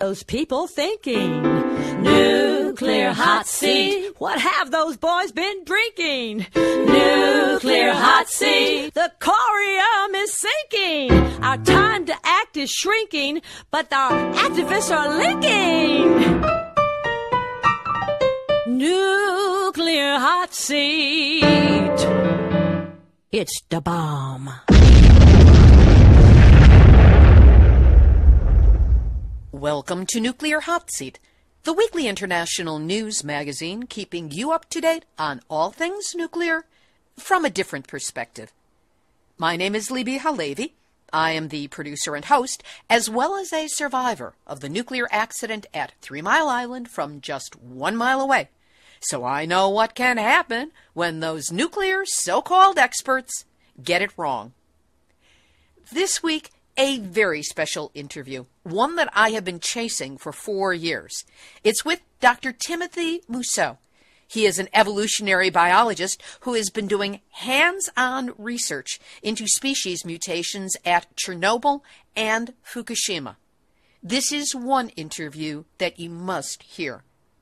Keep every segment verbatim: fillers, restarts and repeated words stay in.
those people thinking? Nuclear hot seat, what have those boys been drinking? Nuclear hot seat, the corium is sinking. Our time to act is shrinking, but our activists are linking. Nuclear hot seat, it's the bomb. Welcome to Nuclear Hot Seat, the weekly international news magazine keeping you up to date on all things nuclear from a different perspective. My name is Libby Halevi. I am the producer and host, as well as a survivor of the nuclear accident at Three Mile Island from just one mile away. So I know what can happen when those nuclear so-called experts get it wrong. This week, a very special interview, one that I have been chasing for four years. It's with Doctor Timothy Mousseau. He is an evolutionary biologist who has been doing hands-on research into species mutations at Chernobyl and Fukushima. This is one interview that you must hear.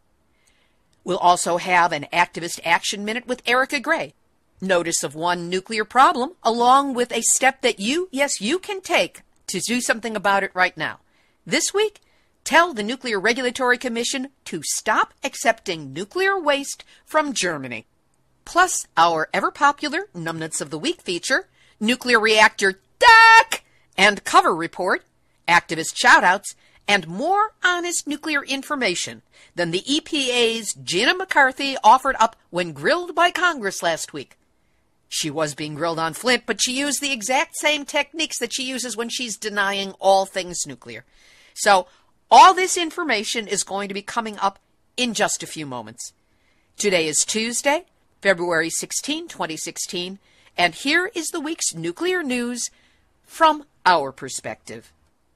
We'll also have an Activist Action Minute with Erica Gray. Notice of one nuclear problem, along with a step that you, yes, you can take to do something about it right now. This week, tell the Nuclear Regulatory Commission to stop accepting nuclear waste from Germany. Plus, our ever-popular Numbnuts of the Week feature, Nuclear Reactor Duck, and cover report, activist shoutouts, and more honest nuclear information than the E P A's Gina McCarthy offered up when grilled by Congress last week. She was being grilled on Flint, but she used the exact same techniques that she uses when she's denying all things nuclear. So all this information is going to be coming up in just a few moments. Today is Tuesday, February sixteenth, twenty sixteen, and here is the week's nuclear news from our perspective.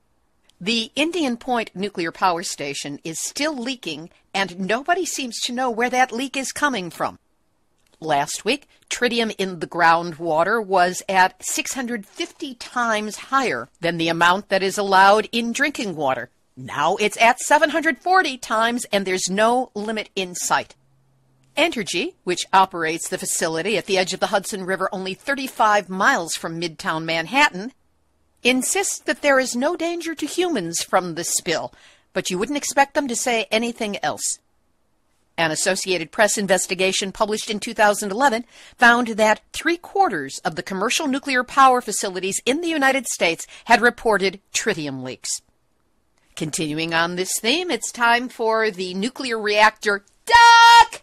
The Indian Point nuclear power station is still leaking, and nobody seems to know where that leak is coming from. Last week, tritium in the groundwater was at six hundred fifty times higher than the amount that is allowed in drinking water. Now it's at seven hundred forty times, and there's no limit in sight. Entergy, which operates the facility at the edge of the Hudson River only thirty-five miles from Midtown Manhattan, insists that there is no danger to humans from the spill, but you wouldn't expect them to say anything else. An Associated Press investigation published in two thousand eleven found that three-quarters of the commercial nuclear power facilities in the United States had reported tritium leaks. Continuing on this theme, it's time for the nuclear reactor duck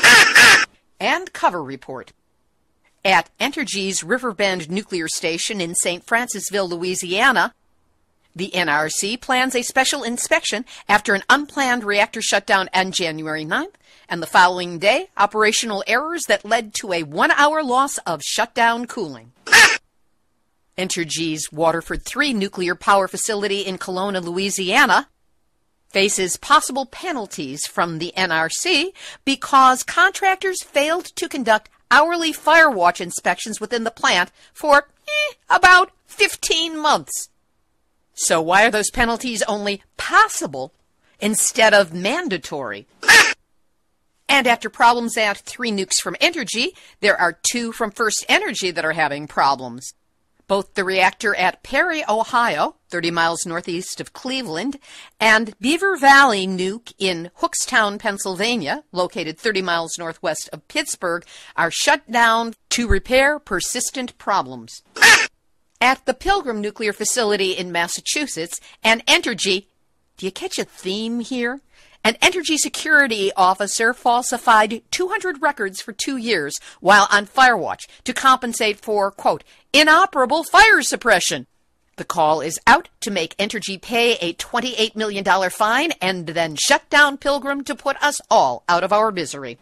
and cover report. At Entergy's Riverbend Nuclear Station in Saint Francisville, Louisiana, the N R C plans a special inspection after an unplanned reactor shutdown on January ninth, and the following day, operational errors that led to a one-hour loss of shutdown cooling. Entergy's Waterford three nuclear power facility in Kelowna, Louisiana, faces possible penalties from the N R C because contractors failed to conduct hourly fire watch inspections within the plant for eh, about fifteen months. So why are those penalties only possible instead of mandatory? And after problems at three nukes from Entergy, there are two from First Energy that are having problems. Both the reactor at Perry, Ohio, thirty miles northeast of Cleveland, and Beaver Valley Nuke in Hookstown, Pennsylvania, located thirty miles northwest of Pittsburgh, are shut down to repair persistent problems. At the Pilgrim Nuclear Facility in Massachusetts, an Entergy, do you catch a theme here? An Entergy security officer falsified two hundred records for two years while on firewatch to compensate for, quote, inoperable fire suppression. The call is out to make Entergy pay a twenty-eight million dollars fine and then shut down Pilgrim to put us all out of our misery.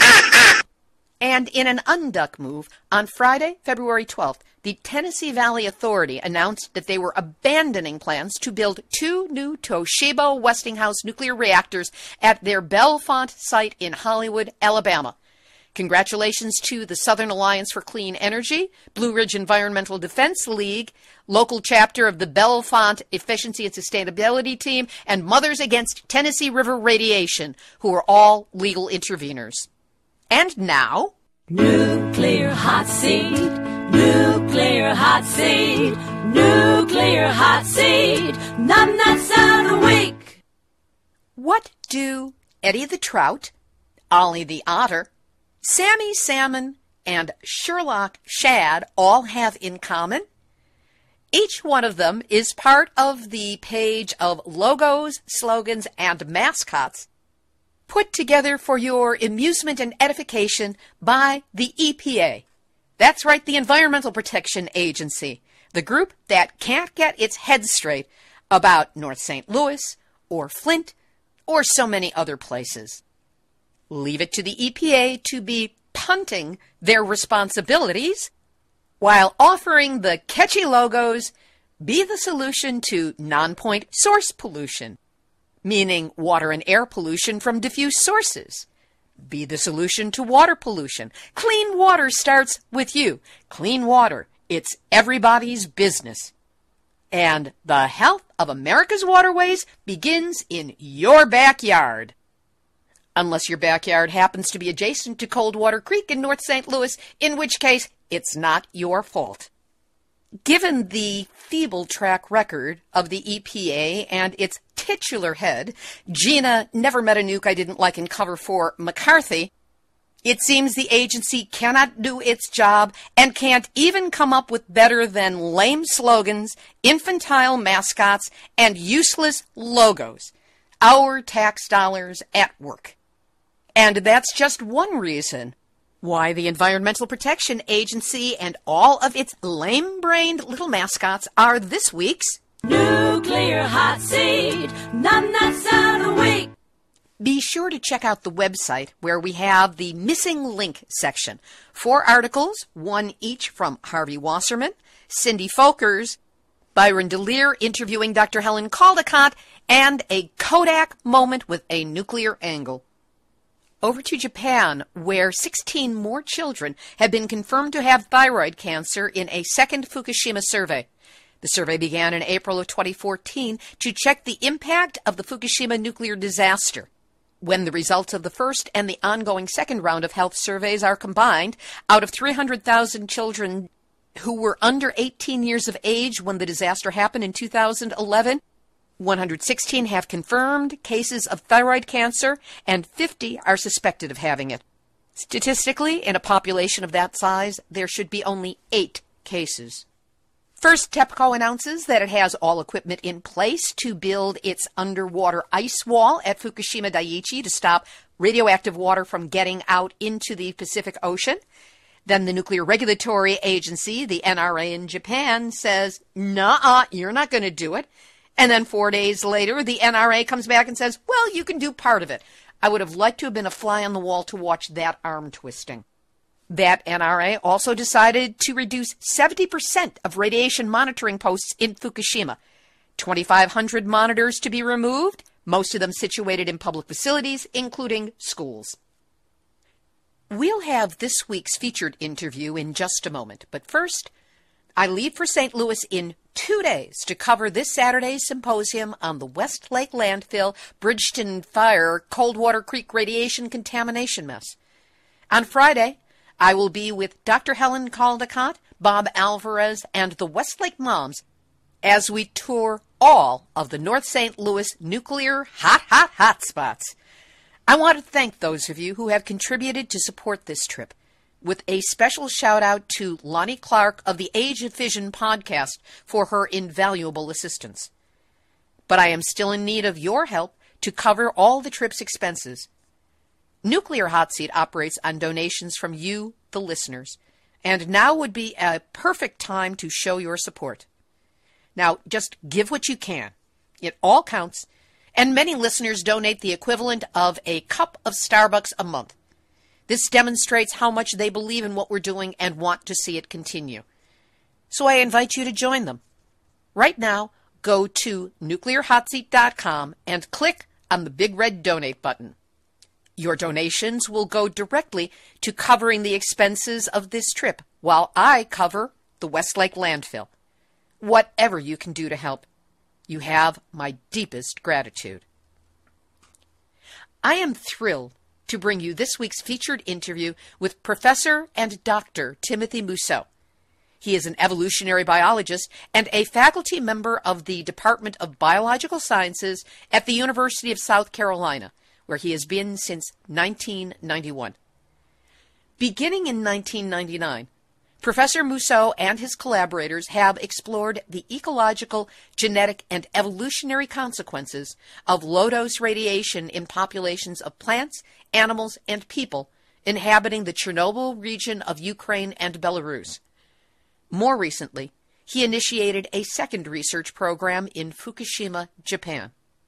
And in an unduck move, on Friday, February twelfth, the Tennessee Valley Authority announced that they were abandoning plans to build two new Toshiba Westinghouse nuclear reactors at their Bellefonte site in Hollywood, Alabama. Congratulations to the Southern Alliance for Clean Energy, Blue Ridge Environmental Defense League, local chapter of the Bellefonte Efficiency and Sustainability Team, and Mothers Against Tennessee River Radiation, who are all legal interveners. And now... Nuclear Hot Seat, Nuclear Hot Seat, Nuclear Hot Seat, Numbnuts of the Week. What do Eddie the Trout, Ollie the Otter, Sammy Salmon, and Sherlock Shad all have in common? Each one of them is part of the page of logos, slogans, and mascots put together for your amusement and edification by the E P A. That's right, the Environmental Protection Agency, the group that can't get its head straight about North Saint Louis or Flint or so many other places. Leave it to the E P A to be punting their responsibilities while offering the catchy logos be the solution to non-point source pollution, meaning water and air pollution from diffuse sources. Be the solution to water pollution. Clean water starts with you. Clean water, it's everybody's business. And the health of America's waterways begins in your backyard. Unless your backyard happens to be adjacent to Coldwater Creek in North Saint Louis, in which case it's not your fault. Given the feeble track record of the E P A and its titular head, Gina Never Met a Nuke I Didn't Like in Cover for McCarthy, it seems the agency cannot do its job and can't even come up with better than lame slogans, infantile mascots, and useless logos. Our tax dollars at work. And that's just one reason why the Environmental Protection Agency and all of its lame-brained little mascots are this week's Nuclear Hot Seat, Numbnuts of the Week. Be sure to check out the website where we have the missing link section. Four articles, one each from Harvey Wasserman, Cindy Folkers, Byron DeLear interviewing Doctor Helen Caldicott, and a Kodak moment with a nuclear angle. Over to Japan, where sixteen more children have been confirmed to have thyroid cancer in a second Fukushima survey. The survey began in April of twenty fourteen to check the impact of the Fukushima nuclear disaster. When the results of the first and the ongoing second round of health surveys are combined, out of three hundred thousand children who were under eighteen years of age when the disaster happened in two thousand eleven, one hundred sixteen have confirmed cases of thyroid cancer, and fifty are suspected of having it. Statistically, in a population of that size, there should be only eight cases. First, TEPCO announces that it has all equipment in place to build its underwater ice wall at Fukushima Daiichi to stop radioactive water from getting out into the Pacific Ocean. Then the Nuclear Regulatory Agency, the N R A in Japan, says, "Nuh-uh, you're not going to do it." And then four days later, the N R A comes back and says, well, you can do part of it. I would have liked to have been a fly on the wall to watch that arm twisting. That N R A also decided to reduce seventy percent of radiation monitoring posts in Fukushima. twenty-five hundred monitors to be removed, most of them situated in public facilities, including schools. We'll have this week's featured interview in just a moment, but first, I leave for Saint Louis in two days to cover this Saturday's symposium on the Westlake Landfill, Bridgeton Fire, Coldwater Creek radiation contamination mess. On Friday, I will be with Doctor Helen Caldicott, Bob Alvarez, and the Westlake Moms as we tour all of the North Saint Louis nuclear hot, hot, hot spots. I want to thank those of you who have contributed to support this trip, with a special shout-out to Lonnie Clark of the Age of Fission podcast for her invaluable assistance. But I am still in need of your help to cover all the trip's expenses. Nuclear Hot Seat operates on donations from you, the listeners, and now would be a perfect time to show your support. Now, just give what you can. It all counts, and many listeners donate the equivalent of a cup of Starbucks a month. This demonstrates how much they believe in what we're doing and want to see it continue. So I invite you to join them. Right now, go to nuclear hot seat dot com and click on the big red donate button. Your donations will go directly to covering the expenses of this trip, while I cover the Westlake landfill. Whatever you can do to help, you have my deepest gratitude. I am thrilled to bring you this week's featured interview with Professor and Doctor Timothy Mousseau. He is an evolutionary biologist and a faculty member of the Department of Biological Sciences at the University of South Carolina, where he has been since nineteen ninety-one. Beginning in nineteen ninety-nine, Professor Mousseau and his collaborators have explored the ecological, genetic, and evolutionary consequences of low-dose radiation in populations of plants, animals, and people inhabiting the Chernobyl region of Ukraine and Belarus. More recently, he initiated a second research program in Fukushima, Japan.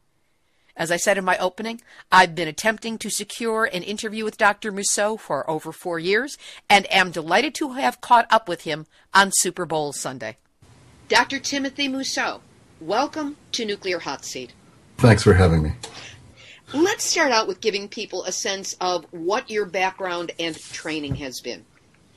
As I said in my opening, I've been attempting to secure an interview with Doctor Mousseau for over four years and am delighted to have caught up with him on Super Bowl Sunday. Doctor Timothy Mousseau, welcome to Nuclear Hot Seat. Thanks for having me. Let's start out with giving people a sense of what your background and training has been.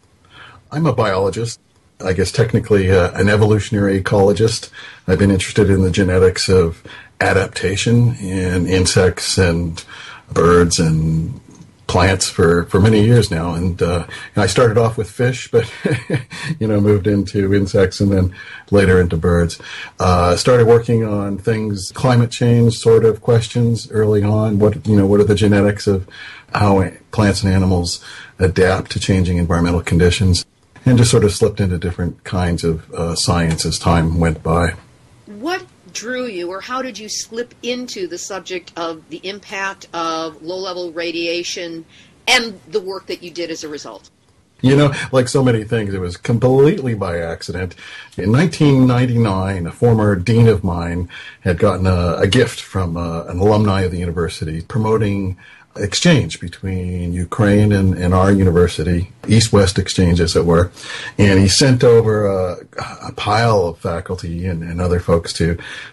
I'm a biologist. I guess technically uh, an evolutionary ecologist. I've been interested in the genetics of adaptation in insects and birds and plants for, for many years now. And, uh, and I started off with fish, but, you know, moved into insects and then later into birds. Uh, started working on things, climate change sort of questions early on. What, you know, what are the genetics of how plants and animals adapt to changing environmental conditions? And just sort of slipped into different kinds of uh, science as time went by. What drew you, or how did you slip into the subject of the impact of low-level radiation and the work that you did as a result? You know, like so many things, it was completely by accident. In nineteen ninety-nine, a former dean of mine had gotten a, a gift from uh, an alumni of the university promoting exchange between Ukraine and, and our university, East-West exchange, as it were. And he sent over a, a pile of faculty and, and other folks to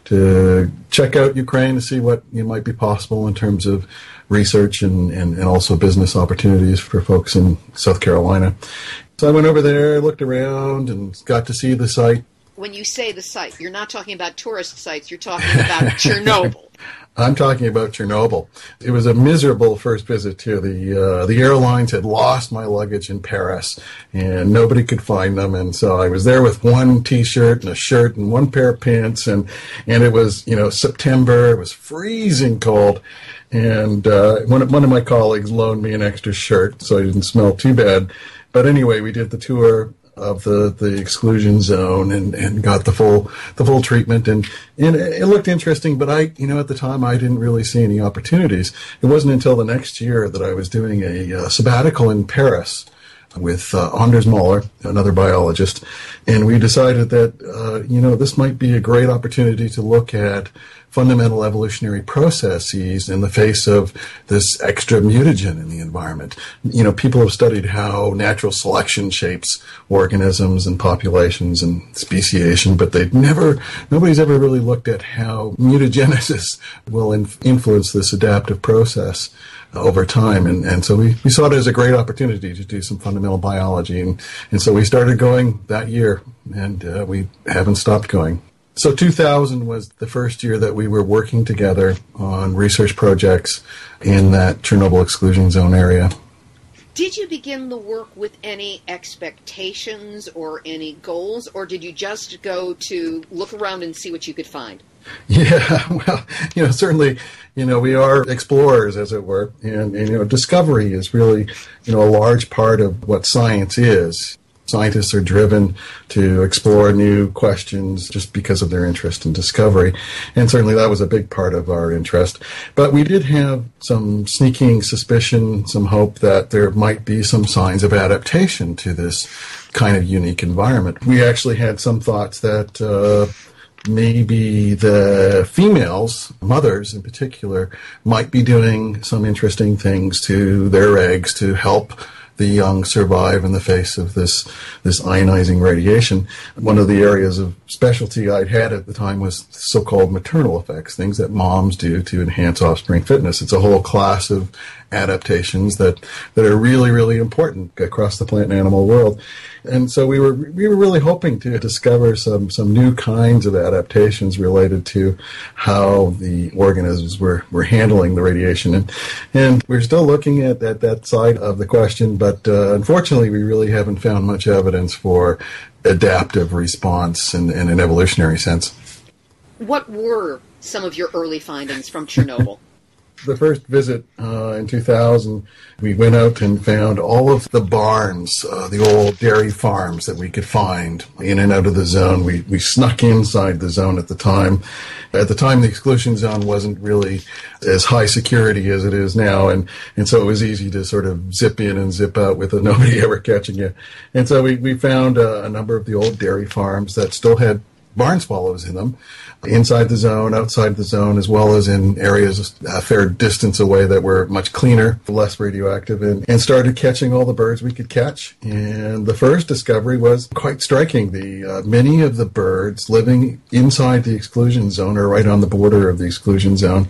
to check out Ukraine to see what you know, might be possible in terms of research and, and, and also business opportunities for folks in South Carolina. So I went over there, looked around, and got to see the site. When you say the site, you're not talking about tourist sites, you're talking about Chernobyl. I'm talking about Chernobyl. It was a miserable first visit too. The uh, the airlines had lost my luggage in Paris, and nobody could find them. And so I was there with one T-shirt and a shirt and one pair of pants, and and it was you know September. It was freezing cold, and uh, one of, one of my colleagues loaned me an extra shirt so I didn't smell too bad. But anyway, we did the tour of the, the exclusion zone and, and got the full the full treatment, and, and it looked interesting, but I you know at the time I didn't really see any opportunities. It wasn't until the next year that I was doing a, a sabbatical in Paris with uh, Anders Moller, another biologist, and we decided that uh, you know this might be a great opportunity to look at fundamental evolutionary processes in the face of this extra mutagen in the environment. You know, people have studied how natural selection shapes organisms and populations and speciation, but they've never, nobody's ever really looked at how mutagenesis will inf- influence this adaptive process over time. And, and so we, we saw it as a great opportunity to do some fundamental biology. And, and so we started going that year, and uh, we haven't stopped going. So two thousand was the first year that we were working together on research projects in that Chernobyl exclusion zone area. Did you begin the work with any expectations or any goals, or did you just go to look around and see what you could find? Yeah, well, you know, certainly, you know, we are explorers, as it were, and, and you know, discovery is really, you know, a large part of what science is. Scientists are driven to explore new questions just because of their interest in discovery. And certainly that was a big part of our interest. But we did have some sneaking suspicion, some hope that there might be some signs of adaptation to this kind of unique environment. We actually had some thoughts that uh, maybe the females, mothers in particular, might be doing some interesting things to their eggs to help the young survive in the face of this this ionizing radiation. One of the areas of specialty I'd had at the time was so-called maternal effects, things that moms do to enhance offspring fitness. It's a whole class of adaptations that, that are really, really important across the plant and animal world. And so we were we were really hoping to discover some, some new kinds of adaptations related to how the organisms were, were handling the radiation. And, and we're still looking at, at that side of the question, but uh, unfortunately we really haven't found much evidence for adaptive response in, in an evolutionary sense. What were some of your early findings from Chernobyl? The first visit uh, in two thousand, we went out and found all of the barns, uh, the old dairy farms that we could find in and out of the zone. We we snuck inside the zone at the time. At the time, the exclusion zone wasn't really as high security as it is now, and, and so it was easy to sort of zip in and zip out with nobody ever catching you. And so we, we found uh, a number of the old dairy farms that still had barn swallows in them, inside the zone, outside the zone, as well as in areas a fair distance away that were much cleaner, less radioactive, and, and started catching all the birds we could catch. And the first discovery was quite striking. The uh, many of the birds living inside the exclusion zone or right on the border of the exclusion zone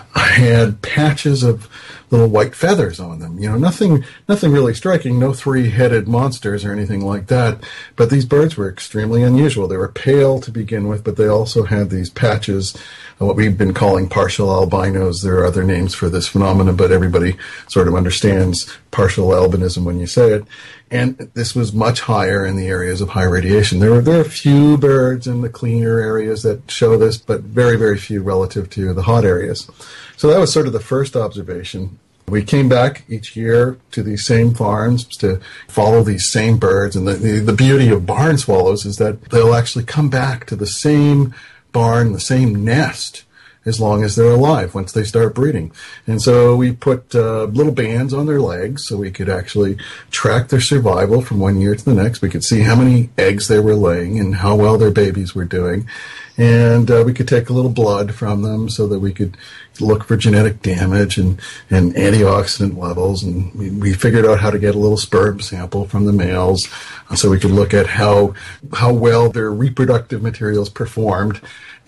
had patches of little white feathers on them. You know, nothing nothing really striking, no three-headed monsters or anything like that. But these birds were extremely unusual. They were pale to begin with, but they also had these patches, what we've been calling partial albinos. There are other names for this phenomenon, but everybody sort of understands partial albinism when you say it. And this was much higher in the areas of high radiation. There are, there are a few birds in the cleaner areas that show this, but very, very few relative to the hot areas. So that was sort of the first observation. We came back each year to these same farms to follow these same birds. And the, the, the beauty of barn swallows is that they'll actually come back to the same barn, the same nest, as long as they're alive once they start breeding. And so we put uh, little bands on their legs so we could actually track their survival from one year to the next. We could see how many eggs they were laying and how well their babies were doing. And uh, we could take a little blood from them so that we could look for genetic damage and, and antioxidant levels. And we, we figured out how to get a little sperm sample from the males so we could look at how how well their reproductive materials performed.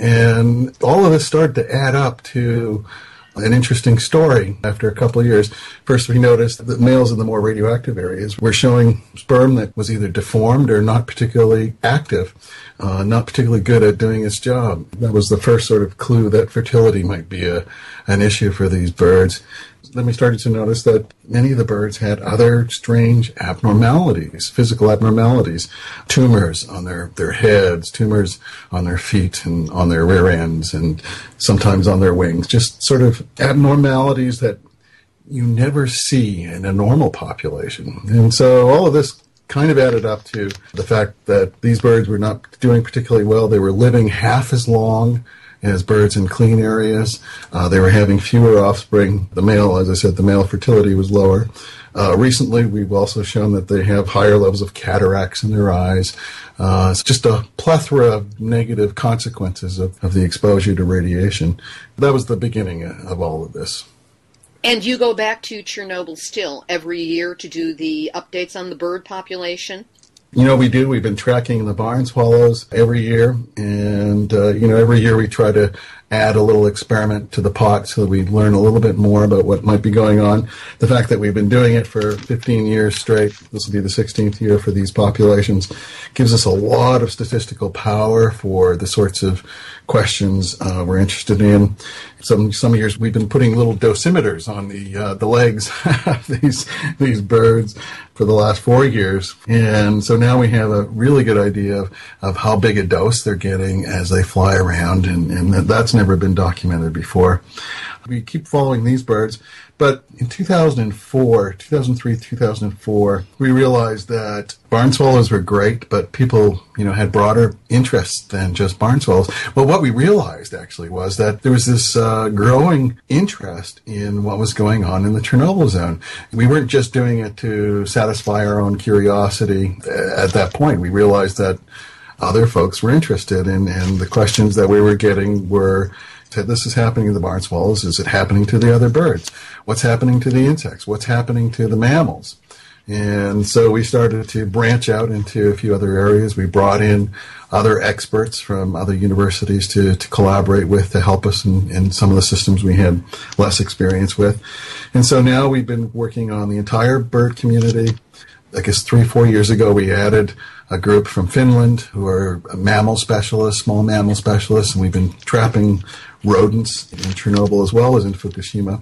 And all of this started to add up to an interesting story after a couple of years. First, we noticed that males in the more radioactive areas were showing sperm that was either deformed or not particularly active, uh, not particularly good at doing its job. That was the first sort of clue that fertility might be a, an issue for these birds. Then we started to notice that many of the birds had other strange abnormalities, physical abnormalities, tumors on their, their heads, tumors on their feet and on their rear ends, and sometimes on their wings, just sort of abnormalities that you never see in a normal population. And so all of this kind of added up to the fact that these birds were not doing particularly well. They were living half as long as birds in clean areas. Uh, they were having fewer offspring. The male, as I said, the male fertility was lower. Uh, recently, we've also shown that they have higher levels of cataracts in their eyes. Uh, it's just a plethora of negative consequences of, of the exposure to radiation. That was the beginning of all of this. And you go back to Chernobyl still every year to do the updates on the bird population? You know, we do. We've been tracking the barn swallows every year. And, uh, you know, every year we try to add a little experiment to the pot so that we learn a little bit more about what might be going on. The fact that we've been doing it for fifteen years straight, this will be the sixteenth year for these populations, gives us a lot of statistical power for the sorts of questions uh, we're interested in. Some some years we've been putting little dosimeters on the uh, the legs of these these birds for the last four years, and so now we have a really good idea of, of how big a dose they're getting as they fly around, and, and that's never been documented before. We keep following these birds, but in two thousand four, two thousand three, two thousand four, we realized that barn swallows were great, but people, you know, had broader interests than just barn swallows. Well, what we realized actually was that there was this uh, growing interest in what was going on in the Chernobyl zone. We weren't just doing it to satisfy our own curiosity at that point. We realized that other folks were interested in, and the questions that we were getting were, this is happening to the barn swallows. Is it happening to the other birds? What's happening to the insects? What's happening to the mammals? And so we started to branch out into a few other areas. We brought in other experts from other universities to, to collaborate with to help us in, in some of the systems we had less experience with. And so now we've been working on the entire bird community. I guess three, four years ago, we added a group from Finland who are mammal specialists, small mammal specialists, and we've been trapping rodents in Chernobyl as well as in Fukushima,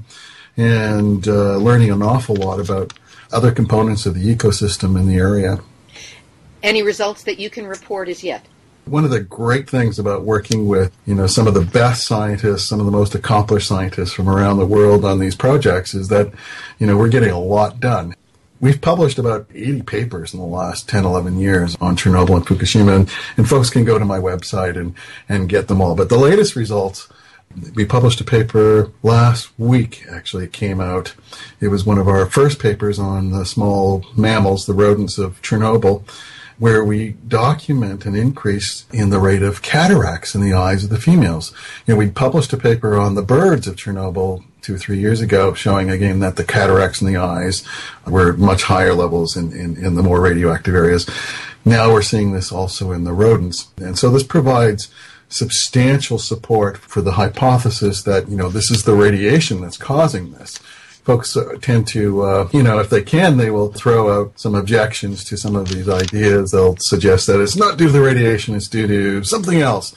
and uh, learning an awful lot about other components of the ecosystem in the area. Any results that you can report as yet? One of the great things about working with, you know, some of the best scientists, some of the most accomplished scientists from around the world on these projects is that, you know, we're getting a lot done. We've published about eighty papers in the last ten, eleven years on Chernobyl and Fukushima, and, and folks can go to my website and, and get them all. But the latest results, we published a paper last week, actually, it came out. It was one of our first papers on the small mammals, the rodents of Chernobyl, where we document an increase in the rate of cataracts in the eyes of the females. You know, we published a paper on the birds of Chernobyl two or three years ago showing, again, that the cataracts in the eyes were much higher levels in, in, in the more radioactive areas. Now we're seeing this also in the rodents. And so this provides substantial support for the hypothesis that, you know, this is the radiation that's causing this. Folks tend to, uh, you know, if they can, they will throw out some objections to some of these ideas. They'll suggest that it's not due to the radiation, it's due to something else.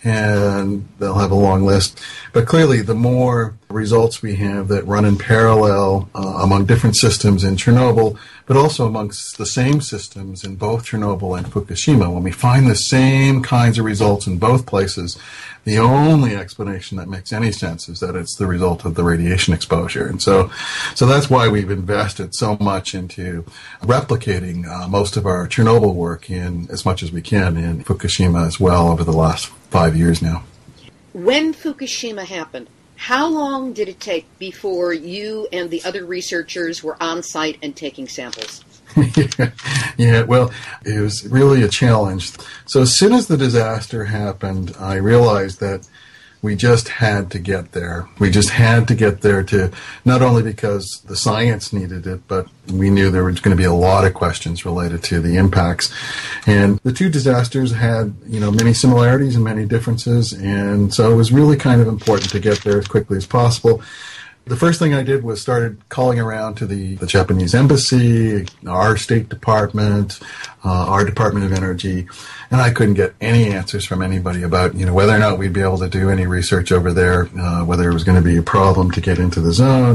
And they'll have a long list. But clearly, the more results we have that run in parallel uh, among different systems in Chernobyl, but also amongst the same systems in both Chernobyl and Fukushima, when we find the same kinds of results in both places, the only explanation that makes any sense is that it's the result of the radiation exposure. And so so that's why we've invested so much into replicating uh, most of our Chernobyl work in as much as we can in Fukushima as well over the last five years now. When Fukushima happened, how long did it take before you and the other researchers were on site and taking samples? yeah, yeah, well, it was really a challenge. So as soon as the disaster happened, I realized that we just had to get there. We just had to get there to, not only because the science needed it, but we knew there was going to be a lot of questions related to the impacts. And the two disasters had, you know, many similarities and many differences, and so it was really kind of important to get there as quickly as possible. The first thing I did was started calling around to the, the Japanese embassy, our State Department, uh, our Department of Energy, and I couldn't get any answers from anybody about, you know, whether or not we'd be able to do any research over there, uh, whether it was going to be a problem to get into the zone.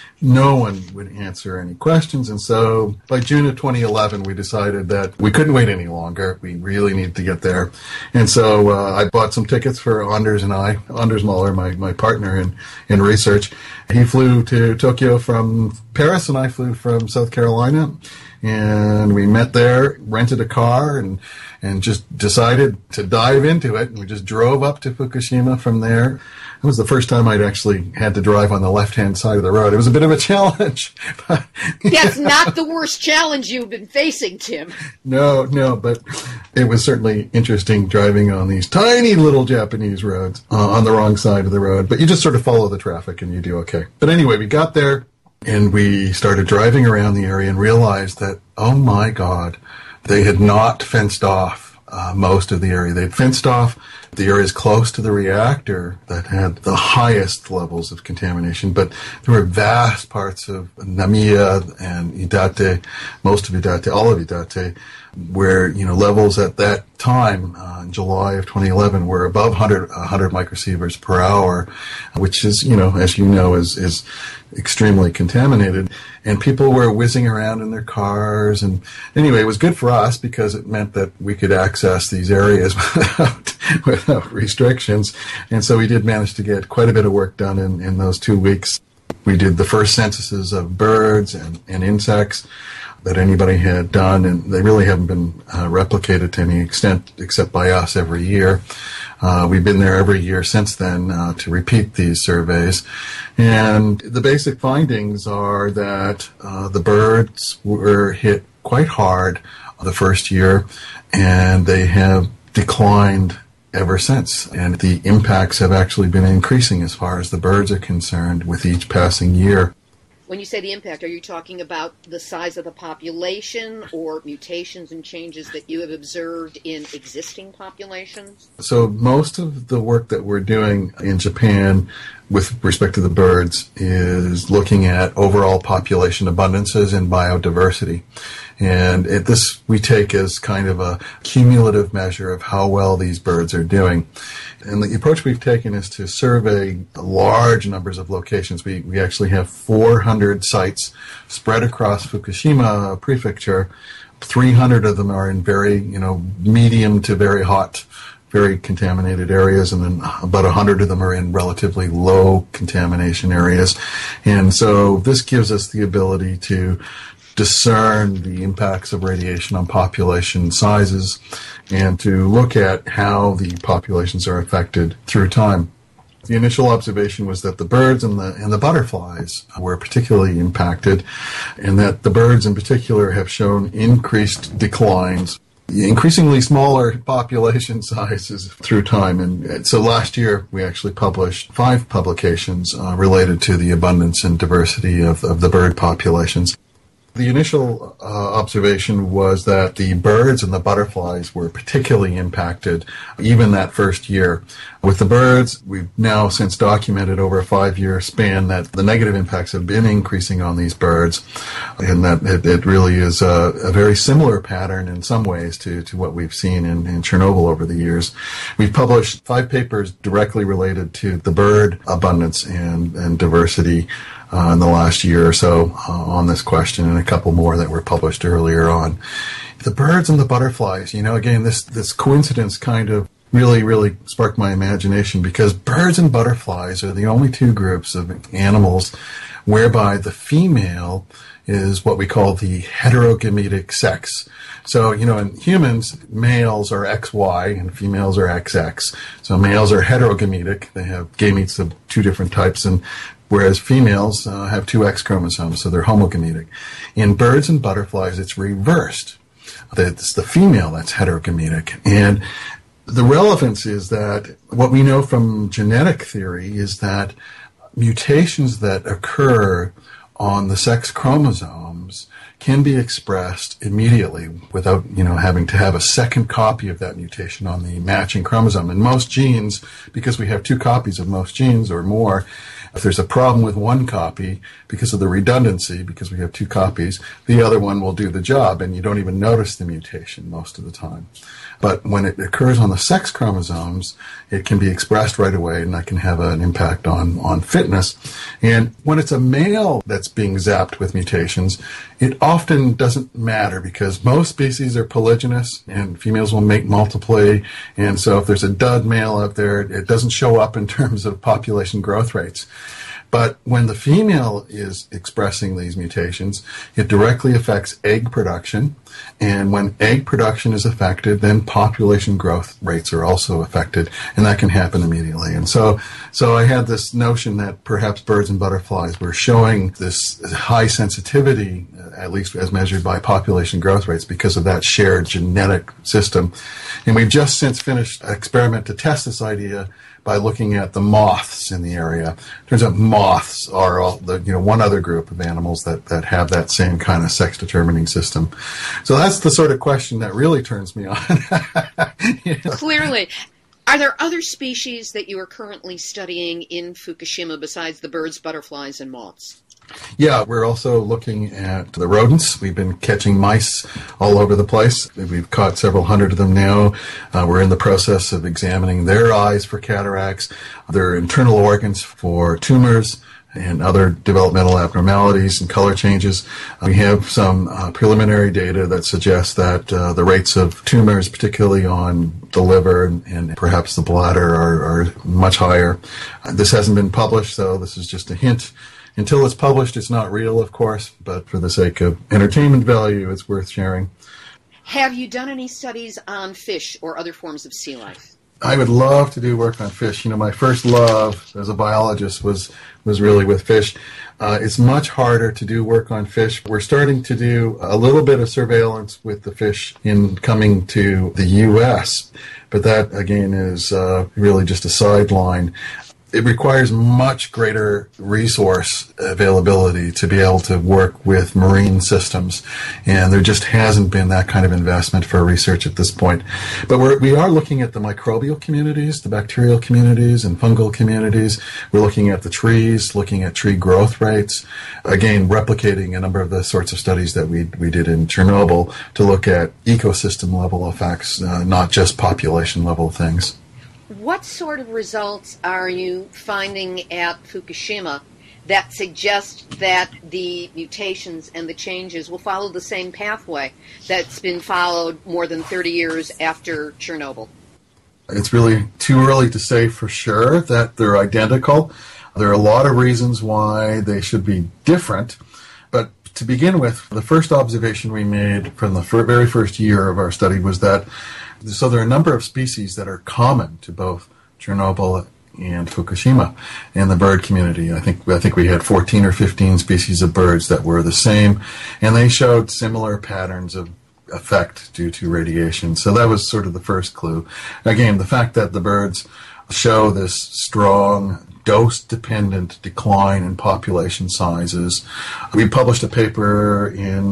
No one would answer any questions, and so by June of twenty eleven, we decided that we couldn't wait any longer. We really needed to get there. And so uh, I bought some tickets for Anders and I. Anders Mahler, my, my partner in, in research, he flew to Tokyo from Paris, and I flew from South Carolina. And we met there, rented a car, and and just decided to dive into it. And we just drove up to Fukushima from there. It was the first time I'd actually had to drive on the left-hand side of the road. It was a bit of a challenge. But, That's not the worst challenge you've been facing, Tim. No, no, but it was certainly interesting driving on these tiny little Japanese roads uh, on the wrong side of the road. But you just sort of follow the traffic and you do okay. But anyway, we got there and we started driving around the area and realized that, oh my God, they had not fenced off uh, most of the area. They'd fenced off the areas close to the reactor that had the highest levels of contamination, but there were vast parts of Namiya and Iidatte, most of Iidatte, all of Iidatte, where, you know, levels at that time, uh, in July of twenty eleven, were above one hundred, one hundred microsieverts per hour, which is, you know, as you know, is, is extremely contaminated. And people were whizzing around in their cars. And anyway, it was good for us because it meant that we could access these areas without, without restrictions. And so we did manage to get quite a bit of work done in, in those two weeks. We did the first censuses of birds and, and insects that anybody had done, and they really haven't been uh, replicated to any extent except by us every year. Uh, we've been there every year since then uh, to repeat these surveys. And the basic findings are that uh, the birds were hit quite hard the first year, and they have declined ever since. And the impacts have actually been increasing as far as the birds are concerned with each passing year. When you say the impact, are you talking about the size of the population or mutations and changes that you have observed in existing populations? So most of the work that we're doing in Japan with respect to the birds is looking at overall population abundances and biodiversity. And it, this we take as kind of a cumulative measure of how well these birds are doing. And the approach we've taken is to survey large numbers of locations. We, we actually have four hundred sites spread across Fukushima Prefecture. three hundred of them are in very, you know, medium to very hot, very contaminated areas, and then about one hundred of them are in relatively low contamination areas. And so this gives us the ability to discern the impacts of radiation on population sizes and to look at how the populations are affected through time. The initial observation was that the birds and the and the butterflies were particularly impacted, and that the birds in particular have shown increased declines, increasingly smaller population sizes through time. And so last year we actually published five publications uh, related to the abundance and diversity of, of the bird populations. The initial uh, observation was that the birds and the butterflies were particularly impacted even that first year. With the birds, we've now since documented over a five-year span that the negative impacts have been increasing on these birds, and that it, it really is a, a very similar pattern in some ways to, to what we've seen in, in Chernobyl over the years. We've published five papers directly related to the bird abundance and, and diversity Uh, in the last year or so uh, on this question, and a couple more that were published earlier on. The birds and the butterflies, you know, again, this, this coincidence kind of really, really sparked my imagination, because birds and butterflies are the only two groups of animals whereby the female is what we call the heterogametic sex. So, you know, in humans, males are X Y and females are X X. So males are heterogametic. They have gametes of two different types, and whereas females uh, have two X chromosomes, so they're homogametic. In birds and butterflies, it's reversed. It's the female that's heterogametic. And the relevance is that what we know from genetic theory is that mutations that occur on the sex chromosomes can be expressed immediately without, you know, having to have a second copy of that mutation on the matching chromosome. And most genes, because we have two copies of most genes or more, if there's a problem with one copy, because of the redundancy, because we have two copies, the other one will do the job, and you don't even notice the mutation most of the time. But when it occurs on the sex chromosomes, it can be expressed right away, and that can have an impact on, on fitness. And when it's a male that's being zapped with mutations, it often doesn't matter, because most species are polygynous, and females will make multiply. And so if there's a dud male out there, it doesn't show up in terms of population growth rates. But when the female is expressing these mutations, it directly affects egg production. And when egg production is affected, then population growth rates are also affected, and that can happen immediately. And so, so I had this notion that perhaps birds and butterflies were showing this high sensitivity, at least as measured by population growth rates, because of that shared genetic system. And we've just since finished an experiment to test this idea by looking at the moths in the area. Turns out moths are all the, you know, one other group of animals that, that have that same kind of sex determining system. So that's the sort of question that really turns me on. You know? Clearly. Are there other species that you are currently studying in Fukushima besides the birds, butterflies, and moths? Yeah, we're also looking at the rodents. We've been catching mice all over the place. We've caught several hundred of them now. Uh, we're in the process of examining their eyes for cataracts, their internal organs for tumors, and other developmental abnormalities and color changes. We have some uh, preliminary data that suggests that uh, the rates of tumors, particularly on the liver and, and perhaps the bladder, are, are much higher. Uh, this hasn't been published, so this is just a hint. Until it's published, it's not real, of course, but for the sake of entertainment value, it's worth sharing. Have you done any studies on fish or other forms of sea life? I would love to do work on fish. You know, my first love as a biologist was was really with fish. Uh, it's much harder to do work on fish. We're starting to do a little bit of surveillance with the fish in coming to the U S, but that, again, is uh, really just a sideline. it requires much greater resource availability to be able to work with marine systems. And there just hasn't been that kind of investment for research at this point. But we're, we are looking at the microbial communities, the bacterial communities and fungal communities. We're looking at the trees, looking at tree growth rates. Again, replicating a number of the sorts of studies that we, we did in Chernobyl to look at ecosystem level effects, uh, not just population level things. What sort of results are you finding at Fukushima that suggest that the mutations and the changes will follow the same pathway that's been followed more than thirty years after Chernobyl? It's really too early to say for sure that they're identical. There are a lot of reasons why they should be different. But to begin with, the first observation we made from the very first year of our study was that so there are a number of species that are common to both Chernobyl and Fukushima in the bird community. I think I think we had fourteen or fifteen species of birds that were the same, and they showed similar patterns of effect due to radiation. So that was sort of the first clue. Again, the fact that the birds show this strong dose-dependent decline in population sizes. We published a paper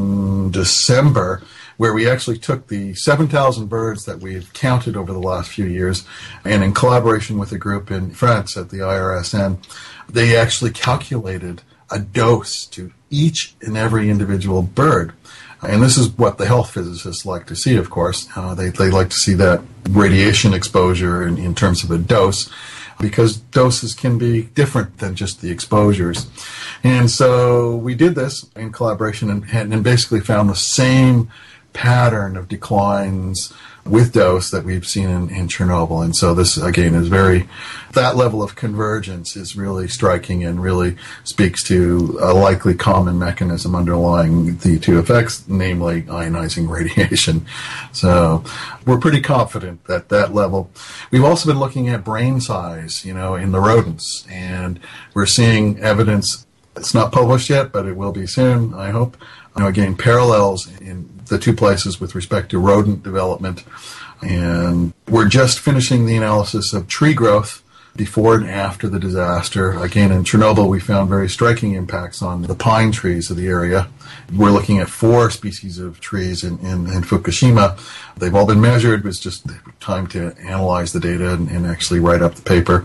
in December where we actually took the seven thousand birds that we've counted over the last few years, and in collaboration with a group in France at the I R S N, they actually calculated a dose to each and every individual bird. And this is what the health physicists like to see, of course. Uh, they, they like to see that radiation exposure in, in terms of a dose, because doses can be different than just the exposures. And so we did this in collaboration and, and basically found the same pattern of declines with dose that we've seen in, in Chernobyl. And so this, again, is very, that level of convergence is really striking and really speaks to a likely common mechanism underlying the two effects, namely ionizing radiation. So we're pretty confident that that level. We've also been looking at brain size, you know, in the rodents, and we're seeing evidence. It's not published yet, but it will be soon, I hope. You know, again, parallels in the two places with respect to rodent development. And we're just finishing the analysis of tree growth before and after the disaster. Again, in Chernobyl, we found very striking impacts on the pine trees of the area. We're looking at four species of trees in, in, in Fukushima. They've all been measured. It's just time to analyze the data and, and actually write up the paper.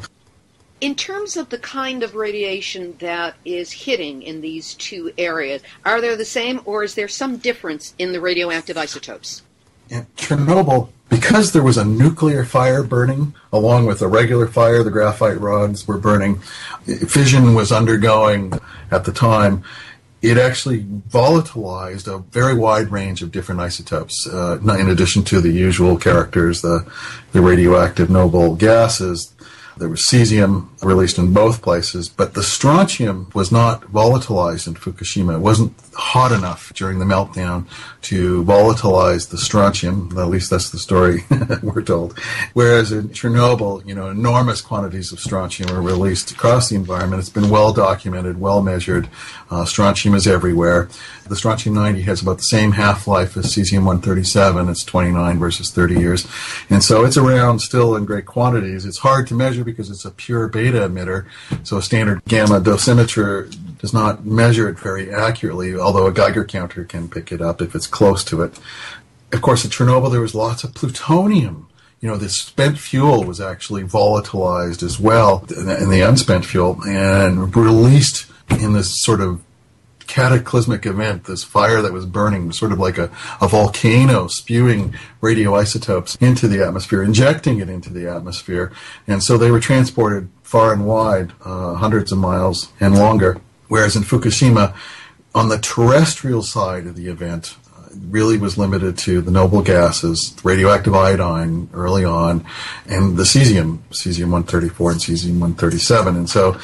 In terms of the kind of radiation that is hitting in these two areas, are they the same, or is there some difference in the radioactive isotopes? In Chernobyl, because there was a nuclear fire burning, along with a regular fire, the graphite rods were burning, fission was undergoing at the time, it actually volatilized a very wide range of different isotopes, uh, in addition to the usual characters, the, the radioactive noble gases. There was cesium released in both places, but the strontium was not volatilized in Fukushima. It wasn't hot enough during the meltdown to volatilize the strontium. At least that's the story we're told. Whereas in Chernobyl, you know, enormous quantities of strontium were released across the environment. It's been well documented, well measured. Uh, strontium is everywhere. The strontium ninety has about the same half-life as cesium one thirty-seven. It's twenty-nine versus thirty years. And so it's around still in great quantities. It's hard to measure because it's a pure beta emitter. So a standard gamma dosimeter does not measure it very accurately, although a Geiger counter can pick it up if it's close to it. Of course, at Chernobyl, there was lots of plutonium. You know, the spent fuel was actually volatilized as well, in the unspent fuel, and released in this sort of cataclysmic event, this fire that was burning, sort of like a, a volcano spewing radioisotopes into the atmosphere, injecting it into the atmosphere. And so they were transported far and wide, uh, hundreds of miles and longer. Whereas in Fukushima, on the terrestrial side of the event, uh, really was limited to the noble gases, radioactive iodine early on, and the cesium, cesium one thirty-four and cesium one thirty-seven. And so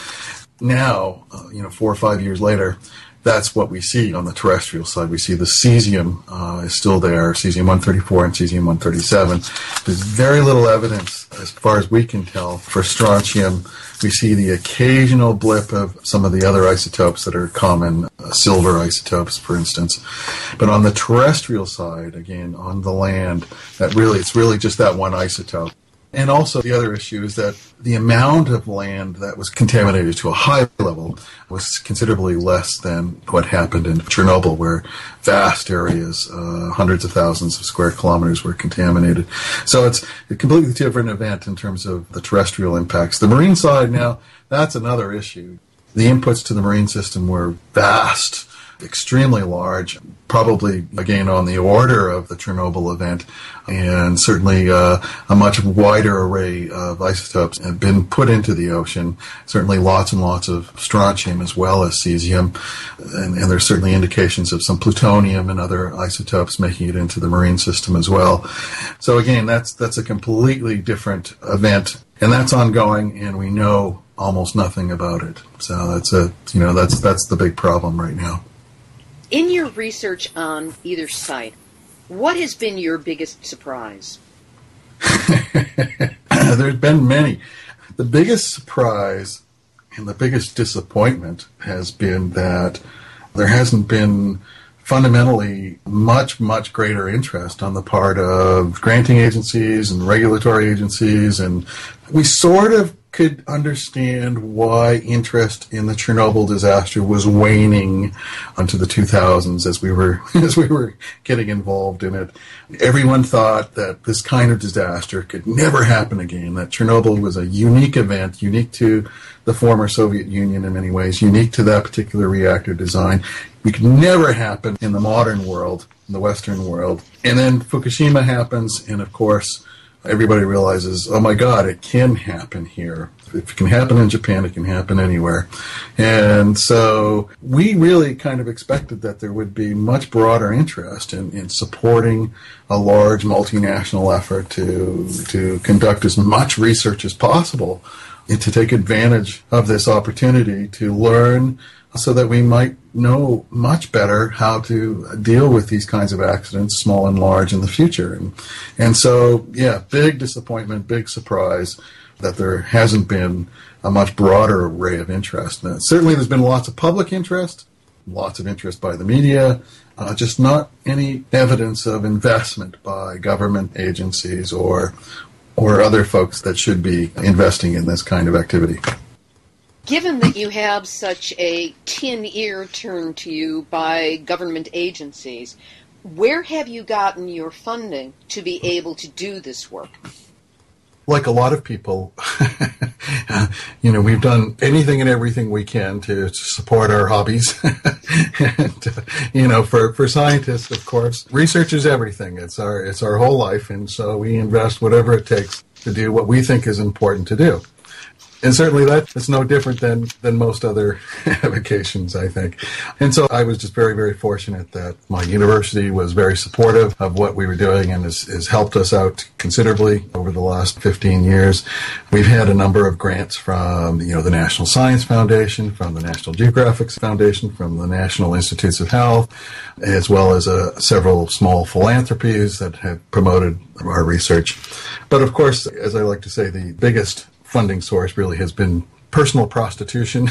now, uh, you know, four or five years later, that's what we see on the terrestrial side. We see the cesium uh, is still there, cesium one thirty-four and cesium one thirty-seven. There's very little evidence, as far as we can tell, for strontium. We see the occasional blip of some of the other isotopes that are common, uh, silver isotopes, for instance. But on the terrestrial side, again, on the land, that really it's really just that one isotope. And also the other issue is that the amount of land that was contaminated to a high level was considerably less than what happened in Chernobyl, where vast areas, uh, hundreds of thousands of square kilometers were contaminated. So it's a completely different event in terms of the terrestrial impacts. The marine side now, that's another issue. The inputs to the marine system were vast, extremely large, probably, again, on the order of the Chernobyl event, and certainly uh, a much wider array of isotopes have been put into the ocean, certainly lots and lots of strontium as well as cesium, and, and there's certainly indications of some plutonium and other isotopes making it into the marine system as well. So again, that's that's a completely different event, and that's ongoing, and we know almost nothing about it. So that's a you know that's that's the big problem right now. In your research on either site, what has been your biggest surprise? There's been many. The biggest surprise and the biggest disappointment has been that there hasn't been fundamentally much, much greater interest on the part of granting agencies and regulatory agencies, and we sort of could understand why interest in the Chernobyl disaster was waning onto the two thousands as we were as we were getting involved in it. Everyone thought that this kind of disaster could never happen again, that Chernobyl was a unique event, unique to the former Soviet Union in many ways, unique to that particular reactor design. It could never happen in the modern world, in the Western world. And then Fukushima happens, and of course, everybody realizes, oh my God, it can happen here. If it can happen in Japan, it can happen anywhere. And so we really kind of expected that there would be much broader interest in, in supporting a large multinational effort to to conduct as much research as possible and to take advantage of this opportunity to learn so that we might know much better how to deal with these kinds of accidents, small and large, in the future. And, and so, yeah, big disappointment, big surprise that there hasn't been a much broader array of interest. Now, certainly there's been lots of public interest, lots of interest by the media, uh, just not any evidence of investment by government agencies or or other folks that should be investing in this kind of activity. Given that you have such a tin ear turned to you by government agencies, where have you gotten your funding to be able to do this work? Like a lot of people, you know, we've done anything and everything we can to, to support our hobbies. and, uh, you know, for, for scientists, of course, research is everything. It's our, it's our whole life. And so we invest whatever it takes to do what we think is important to do. And certainly that is no different than, than most other avocations, I think. And so I was just very, very fortunate that my university was very supportive of what we were doing and has, has helped us out considerably over the last fifteen years. We've had a number of grants from, you know, the National Science Foundation, from the National Geographic Foundation, from the National Institutes of Health, as well as uh, several small philanthropies that have promoted our research. But of course, as I like to say, the biggest funding source really has been personal prostitution.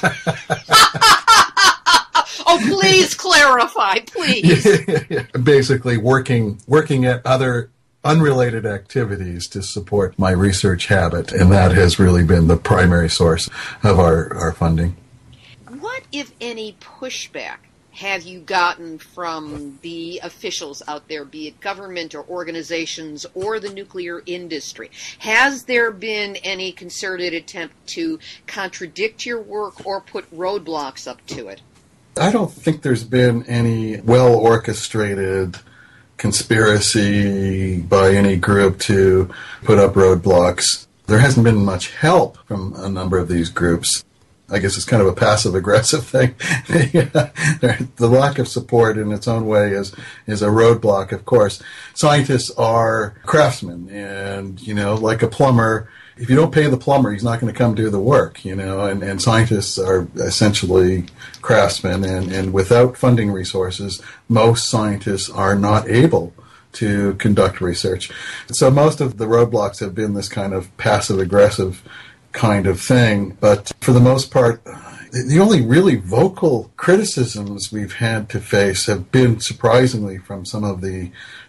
Oh, please clarify, please. Yeah, yeah, yeah. Basically, working working at other unrelated activities to support my research habit, and that has really been the primary source of our, our funding. What, if any, pushback have you gotten from the officials out there, be it government or organizations or the nuclear industry? Has there been any concerted attempt to contradict your work or put roadblocks up to it? I don't think there's been any well-orchestrated conspiracy by any group to put up roadblocks. There hasn't been much help from a number of these groups. I guess it's kind of a passive-aggressive thing. The lack of support in its own way is is a roadblock, of course. Scientists are craftsmen, and, you know, like a plumber, if you don't pay the plumber, he's not going to come do the work, you know, and, and scientists are essentially craftsmen, and, and without funding resources, most scientists are not able to conduct research. So most of the roadblocks have been this kind of passive-aggressive kind of thing, but for the most part, the only really vocal criticisms we've had to face have been surprisingly from some of the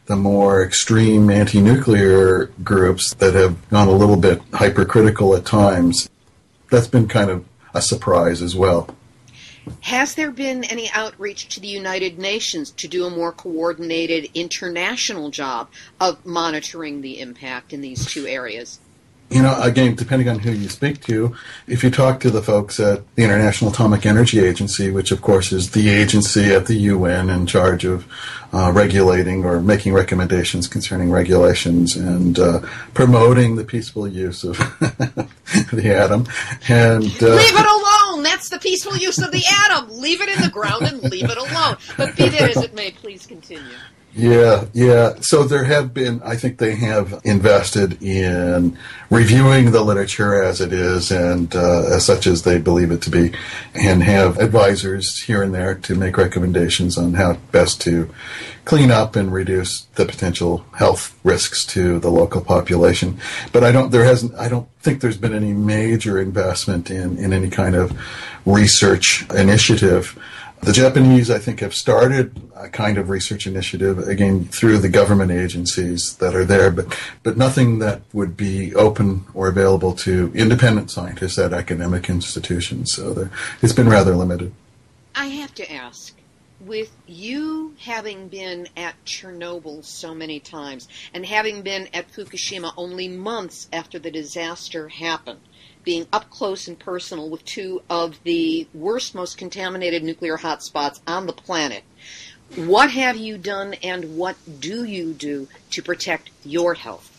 the more extreme anti-nuclear groups that have gone a little bit hypercritical at times. That's been kind of a surprise as well. Has there been any outreach to the United Nations to do a more coordinated international job of monitoring the impact in these two areas? You know, again, depending on who you speak to, if you talk to the folks at the International Atomic Energy Agency, which of course is the agency at the U N in charge of uh, regulating or making recommendations concerning regulations and uh, promoting the peaceful use of the atom. And uh, leave it alone! That's the peaceful use of the atom! Leave it in the ground and leave it alone. But be that as it may, please continue. Yeah, yeah. So there have been, I think they have invested in reviewing the literature as it is and uh, as such as they believe it to be, and have advisors here and there to make recommendations on how best to clean up and reduce the potential health risks to the local population. But I don't, there hasn't, I don't think there's been any major investment in, in any kind of research initiative. The Japanese, I think, have started a kind of research initiative, again, through the government agencies that are there, but, but nothing that would be open or available to independent scientists at academic institutions. So there, it's been rather limited. I have to ask, with you having been at Chernobyl so many times and having been at Fukushima only months after the disaster happened, being up close and personal with two of the worst, most contaminated nuclear hotspots on the planet, what have you done and what do you do to protect your health?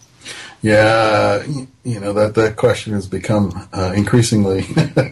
Yeah, you know, that, that question has become uh, increasingly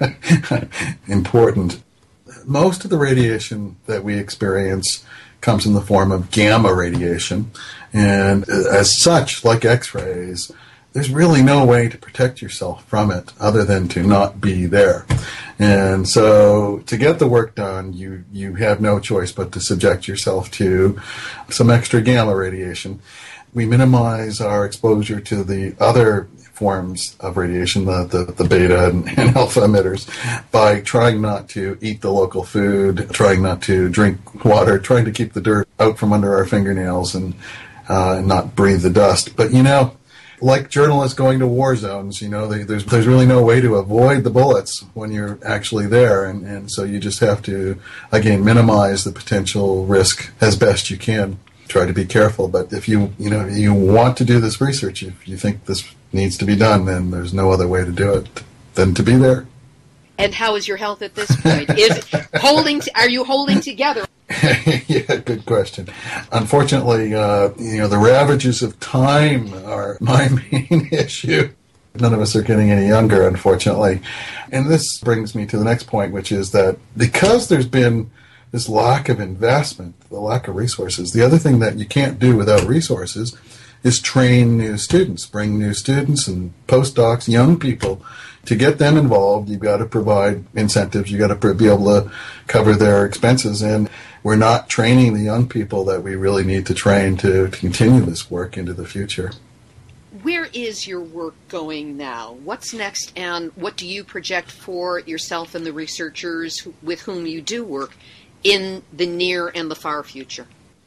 important. Most of the radiation that we experience comes in the form of gamma radiation, and as such, like X-rays, there's really no way to protect yourself from it other than to not be there. And so to get the work done, you, you have no choice but to subject yourself to some extra gamma radiation. We minimize our exposure to the other forms of radiation, the, the, the beta and, and alpha emitters, by trying not to eat the local food, trying not to drink water, trying to keep the dirt out from under our fingernails and uh, not breathe the dust. But, you know, like journalists going to war zones, you know, they, there's there's really no way to avoid the bullets when you're actually there, and, and so you just have to, again, minimize the potential risk as best you can. Try to be careful, but if you you know you want to do this research, if you think this needs to be done, then there's no other way to do it than to be there. And how is your health at this point? Is holding? T- are you holding together? Yeah, good question. Unfortunately, uh, you know, the ravages of time are my main issue. None of us are getting any younger, unfortunately. And this brings me to the next point, which is that because there's been this lack of investment, the lack of resources, the other thing that you can't do without resources is train new students, bring new students and postdocs, young people. To get them involved, you've got to provide incentives. You've got to be able to cover their expenses. And we're not training the young people that we really need to train to, to continue this work into the future. Where is your work going now? What's next, and what do you project for yourself and the researchers with whom you do work in the near and the far future?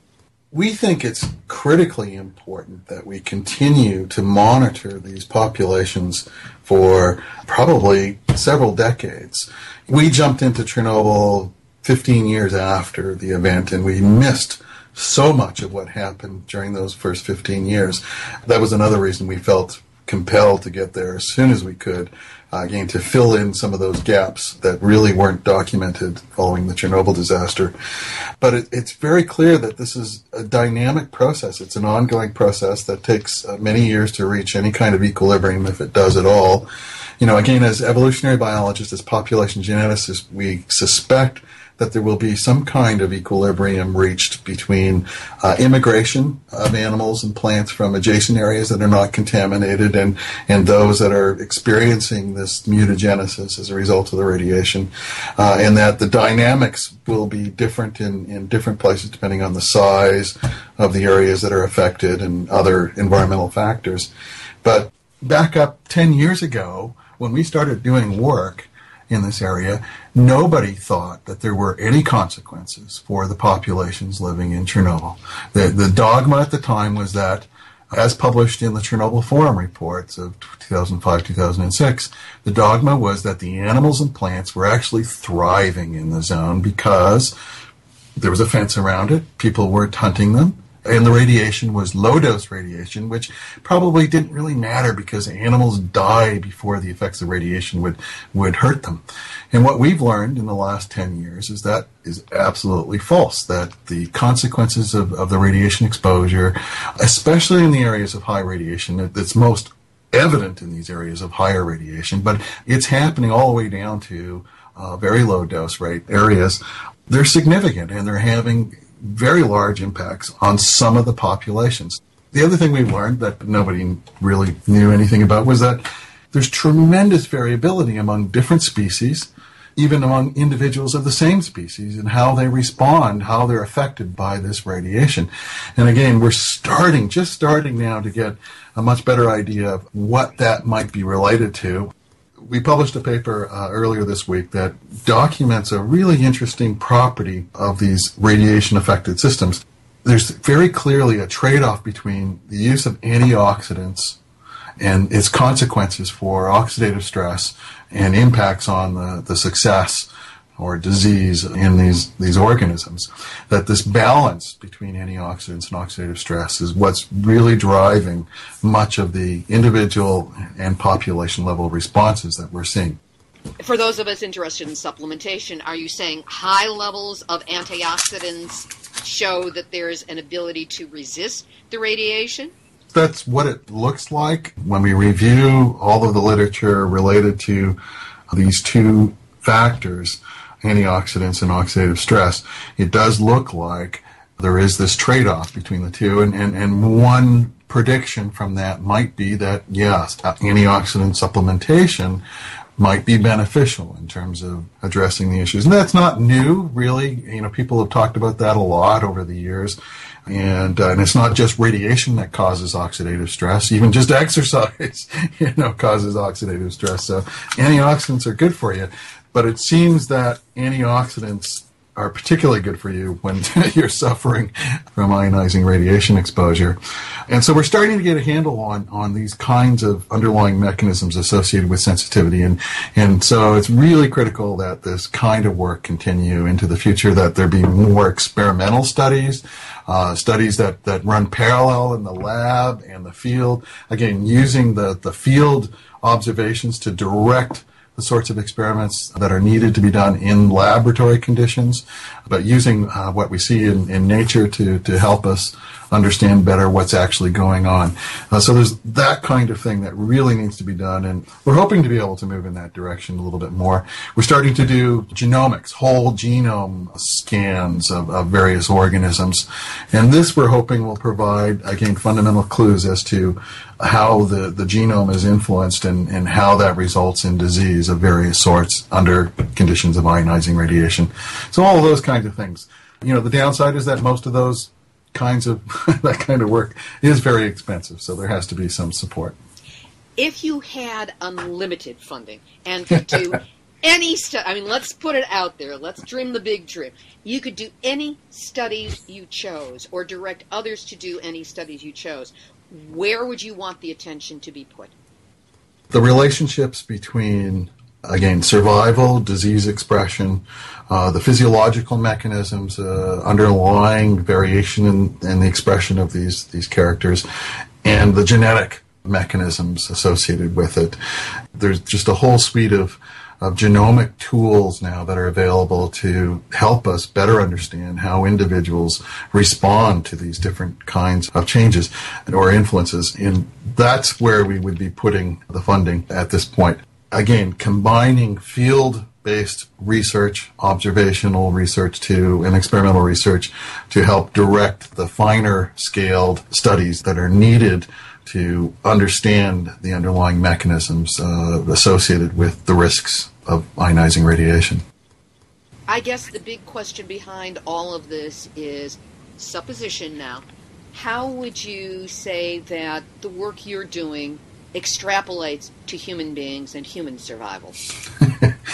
We think it's critically important that we continue to monitor these populations for probably several decades. We jumped into Chernobyl fifteen years after the event, and we missed so much of what happened during those first fifteen years. That was another reason we felt compelled to get there as soon as we could, uh, again, to fill in some of those gaps that really weren't documented following the Chernobyl disaster. But it, it's very clear that this is a dynamic process. It's an ongoing process that takes uh, many years to reach any kind of equilibrium, if it does at all. You know, again, as evolutionary biologists, as population geneticists, we suspect that there will be some kind of equilibrium reached between uh, immigration of animals and plants from adjacent areas that are not contaminated and, and those that are experiencing this mutagenesis as a result of the radiation, uh, and that the dynamics will be different in, in different places depending on the size of the areas that are affected and other environmental factors. But back up ten years ago, when we started doing work in this area, nobody thought that there were any consequences for the populations living in Chernobyl. The, the dogma at the time was that, as published in the Chernobyl Forum reports of two thousand five, two thousand six, the dogma was that the animals and plants were actually thriving in the zone because there was a fence around it, people weren't hunting them, and the radiation was low-dose radiation, which probably didn't really matter because animals die before the effects of radiation would, would hurt them. And what we've learned in the last ten years is that is absolutely false, that the consequences of, of the radiation exposure, especially in the areas of high radiation, it's most evident in these areas of higher radiation, but it's happening all the way down to uh, very low-dose rate areas. They're significant, and they're having very large impacts on some of the populations. The other thing we've learned that nobody really knew anything about was that there's tremendous variability among different species, even among individuals of the same species, and how they respond, how they're affected by this radiation. And again, we're starting, just starting now to get a much better idea of what that might be related to. We published a paper uh, earlier this week that documents a really interesting property of these radiation-affected systems. There's very clearly a trade-off between the use of antioxidants and its consequences for oxidative stress and impacts on the, the success or disease in these, these organisms. That this balance between antioxidants and oxidative stress is what's really driving much of the individual and population level responses that we're seeing. For those of us interested in supplementation, are you saying high levels of antioxidants show that there's an ability to resist the radiation? That's what it looks like when we review all of the literature related to these two factors, antioxidants and oxidative stress. It does look like there is this trade-off between the two, and, and, and one prediction from that might be that, yes, antioxidant supplementation might be beneficial in terms of addressing the issues. And that's not new, really. You know, people have talked about that a lot over the years. And, uh, and it's not just radiation that causes oxidative stress. Even just exercise, you know, causes oxidative stress. So antioxidants are good for you. But it seems that antioxidants are particularly good for you when you're suffering from ionizing radiation exposure. And so we're starting to get a handle on, on these kinds of underlying mechanisms associated with sensitivity. And, and so it's really critical that this kind of work continue into the future, that there be more experimental studies, uh, studies that, that run parallel in the lab and the field. Again, using the, the field observations to direct the sorts of experiments that are needed to be done in laboratory conditions, but using uh, what we see in, in nature to, to help us understand better what's actually going on. Uh, so there's that kind of thing that really needs to be done, and we're hoping to be able to move in that direction a little bit more. We're starting to do genomics, whole genome scans of, of various organisms, and this we're hoping will provide, again, fundamental clues as to how the, the genome is influenced and, and how that results in disease of various sorts under conditions of ionizing radiation. So all of those kinds of things. You know, the downside is that most of those kinds of, that kind of work is very expensive, so there has to be some support. If you had unlimited funding and could do any study, I mean, let's put it out there, let's dream the big dream. You could do any studies you chose or direct others to do any studies you chose. Where would you want the attention to be put? The relationships between, again, survival, disease expression, uh, the physiological mechanisms uh, underlying variation in, in the expression of these, these characters, and the genetic mechanisms associated with it. There's just a whole suite of of genomic tools now that are available to help us better understand how individuals respond to these different kinds of changes or influences. And that's where we would be putting the funding at this point. Again, combining field-based research, observational research to and experimental research to help direct the finer scaled studies that are needed to understand the underlying mechanisms uh, associated with the risks of ionizing radiation. I guess the big question behind all of this is supposition now. How would you say that the work you're doing extrapolates to human beings and human survival?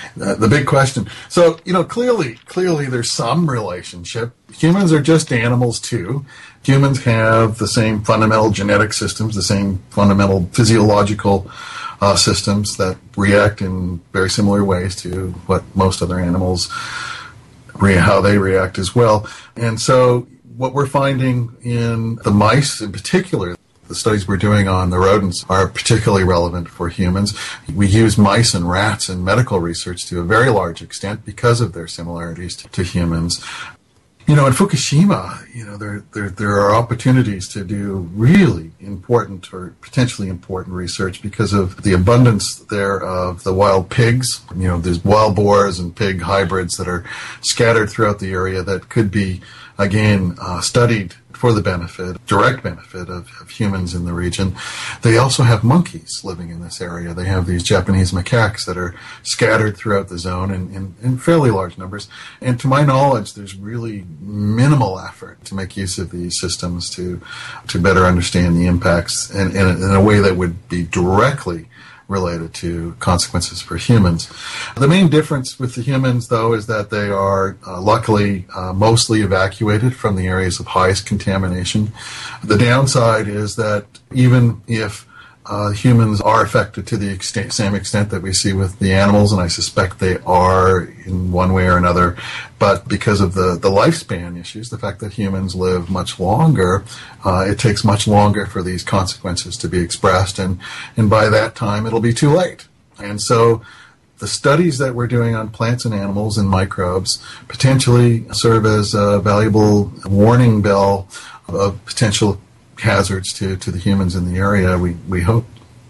Uh, the big question. So, you know, clearly, clearly there's some relationship. Humans are just animals too. Humans have the same fundamental genetic systems, the same fundamental physiological uh, systems that react in very similar ways to what most other animals, re- how they react as well. And so what we're finding in the mice in particular, the studies we're doing on the rodents are particularly relevant for humans. We use mice and rats in medical research to a very large extent because of their similarities to, to humans. You know, in Fukushima, you know, there, there there are opportunities to do really important or potentially important research because of the abundance there of the wild pigs. You know, there's wild boars and pig hybrids that are scattered throughout the area that could be, again, uh, studied for the benefit, direct benefit of, of humans in the region. They also have monkeys living in this area. They have these Japanese macaques that are scattered throughout the zone in, in, in fairly large numbers. And to my knowledge, there's really minimal effort to make use of these systems to to better understand the impacts in, in, in a way that would be directly related to consequences for humans. The main difference with the humans, though, is that they are uh, luckily uh, mostly evacuated from the areas of highest contamination. The downside is that even if uh, humans are affected to the extent, same extent that we see with the animals, and I suspect they are in one way or another, but because of the, the lifespan issues, the fact that humans live much longer, uh, it takes much longer for these consequences to be expressed, and, and by that time it'll be too late. And so the studies that we're doing on plants and animals and microbes potentially serve as a valuable warning bell of potential hazards to, to the humans in the area, we, we hope.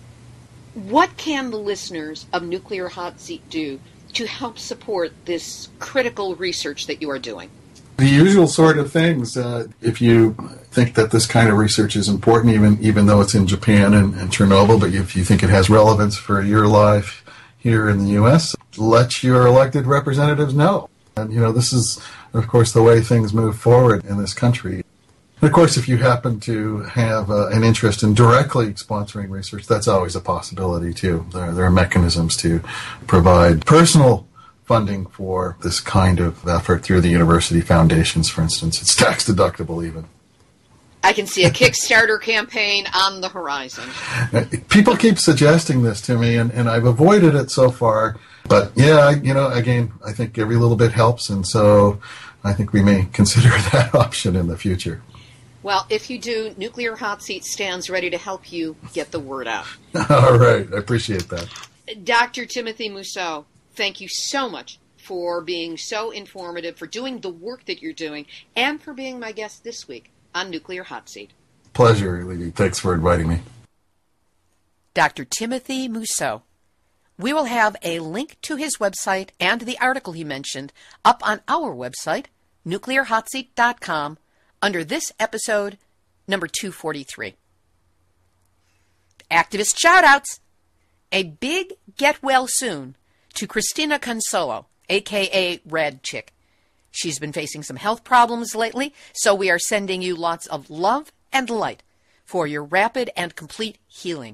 What can the listeners of Nuclear Hot Seat do to help support this critical research that you are doing? The usual sort of things. Uh, if you think that this kind of research is important, even even though it's in Japan and, and Chernobyl, but if you think it has relevance for your life here in the U S, let your elected representatives know. And, you know, this is, of course, the way things move forward in this country. And of course, if you happen to have uh, an interest in directly sponsoring research, that's always a possibility, too. There, there are mechanisms to provide personal funding for this kind of effort through the university foundations, for instance. It's tax deductible, even. I can see a Kickstarter campaign on the horizon. People keep suggesting this to me, and, and I've avoided it so far. But, yeah, you know, again, I think every little bit helps, and so I think we may consider that option in the future. Well, if you do, Nuclear Hot Seat stands ready to help you get the word out. All right. I appreciate that. Doctor Timothy Mousseau, thank you so much for being so informative, for doing the work that you're doing, and for being my guest this week on Nuclear Hot Seat. Pleasure, Levy. Thanks for inviting me. Doctor Timothy Mousseau. We will have a link to his website and the article he mentioned up on our website, nuclear hot seat dot com, under this episode, number two forty-three. Activist shout-outs. A big get well soon to Christina Consolo, a k a. Red Chick. She's been facing some health problems lately, so we are sending you lots of love and light for your rapid and complete healing.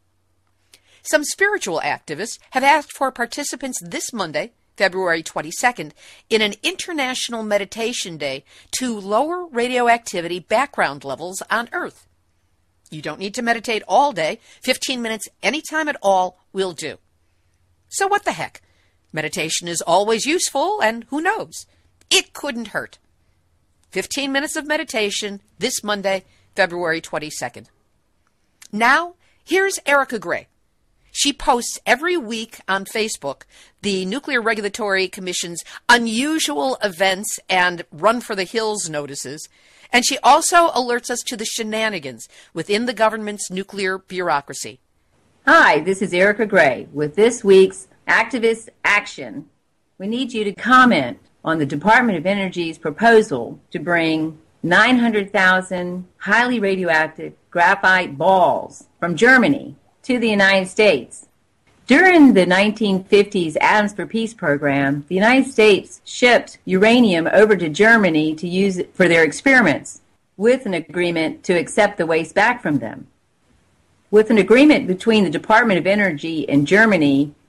Some spiritual activists have asked for participants this Monday, February twenty-second, in an International Meditation Day to lower radioactivity background levels on Earth. You don't need to meditate all day. fifteen minutes anytime at all will do. So what the heck? Meditation is always useful, and who knows? It couldn't hurt. fifteen minutes of meditation this Monday, February twenty-second. Now, here's Erica Gray. She posts every week on Facebook the Nuclear Regulatory Commission's unusual events and run for the hills notices, and she also alerts us to the shenanigans within the government's nuclear bureaucracy. Hi, this is Erica Gray with this week's Activist Action. We need you to comment on the Department of Energy's proposal to bring nine hundred thousand highly radioactive graphite balls from Germany to the United States. During the nineteen fifties Atoms for Peace program, the United States shipped uranium over to Germany to use it for their experiments, with an agreement to accept the waste back from them. With an agreement between the Department of Energy and Germany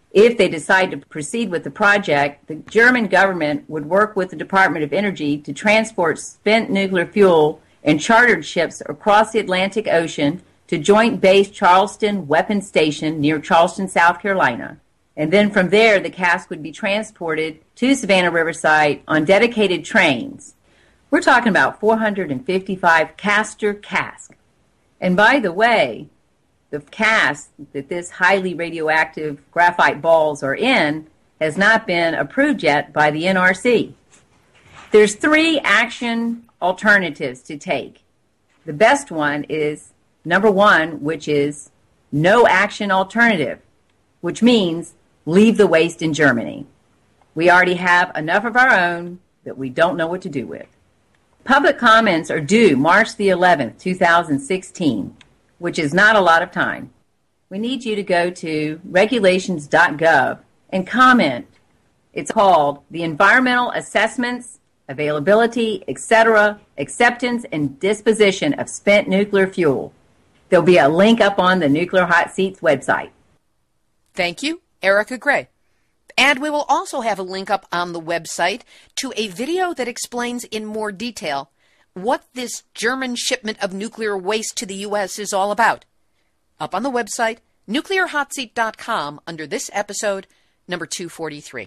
If they decide to proceed with the project, the German government would work with the Department of Energy to transport spent nuclear fuel in chartered ships across the Atlantic Ocean to Joint Base Charleston Weapons Station near Charleston, South Carolina. And then from there, the cask would be transported to Savannah Riverside on dedicated trains. We're talking about four hundred fifty-five Castor casks. And by the way, the cask that this highly radioactive graphite balls are in has not been approved yet by the N R C. There's three action alternatives to take. The best one is number one, which is no action alternative, which means leave the waste in Germany. We already have enough of our own that we don't know what to do with. Public comments are due March the eleventh, two thousand sixteen. Which is not a lot of time. We need you to go to regulations dot gov and comment. It's called the Environmental Assessments, Availability, et cetera, Acceptance and Disposition of Spent Nuclear Fuel. There'll be a link up on the Nuclear Hot Seats website. Thank you, Erica Gray. And we will also have a link up on the website to a video that explains in more detail what this German shipment of nuclear waste to the U S is all about. Up on the website, nuclear hot seat dot com, under this episode, number two forty-three.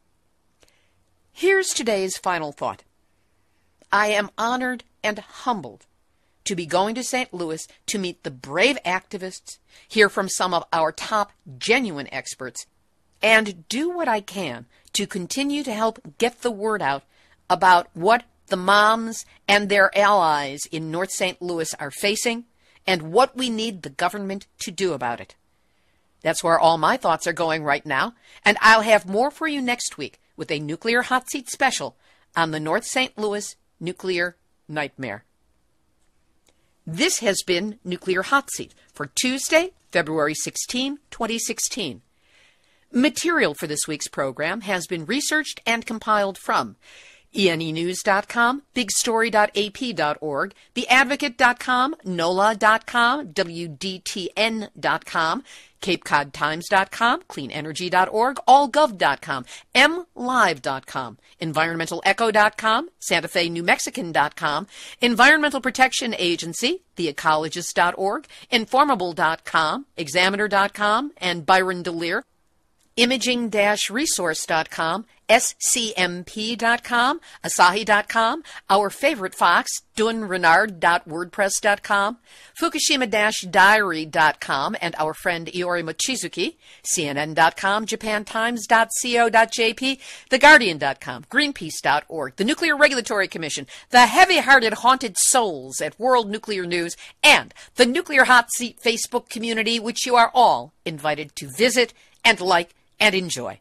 Here's today's final thought. I am honored and humbled to be going to Saint Louis to meet the brave activists, hear from some of our top genuine experts, and do what I can to continue to help get the word out about what the moms and their allies in North Saint Louis are facing, and what we need the government to do about it. That's where all my thoughts are going right now, and I'll have more for you next week with a Nuclear Hot Seat special on the North Saint Louis nuclear nightmare. This has been Nuclear Hot Seat for Tuesday, February sixteenth, twenty sixteen. Material for this week's program has been researched and compiled from E N E news dot com, big story dot a p dot org, the advocate dot com, N O L A dot com, W D T N dot com, Cape Cod Times dot com, clean energy dot org, all gov dot com, M live dot com, environmental echo dot com, Santa Fe New Mexican dot com, Environmental Protection Agency, the ecologist dot org, informable dot com, examiner dot com, and Byron DeLear, imaging dash resource dot com, S C M P dot com, Asahi dot com, our favorite Fox, Dun Renard dot wordpress dot com, Fukushima dash diary dot com, and our friend Iori Mochizuki, C N N dot com, Japan Times dot co dot j p, The Guardian dot com, Greenpeace dot org, the Nuclear Regulatory Commission, the heavy-hearted haunted souls at World Nuclear News, and the Nuclear Hot Seat Facebook community, which you are all invited to visit and like and enjoy.